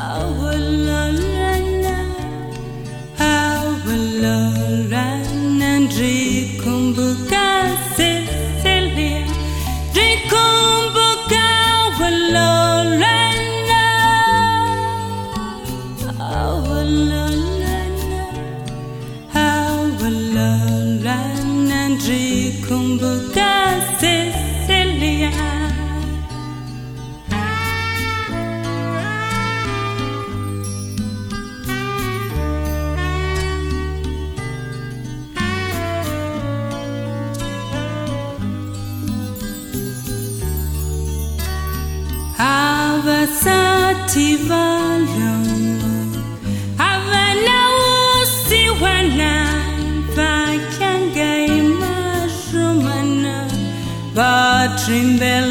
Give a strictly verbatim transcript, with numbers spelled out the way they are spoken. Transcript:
Awalolana, awalolana, drikumbuka Cecilia, drikumbuka awalolana, awalolana, awalolana, drikumbuka Cecilia. Avasati valamo, avana usi wana, vakyanga imajumana, vatrimbel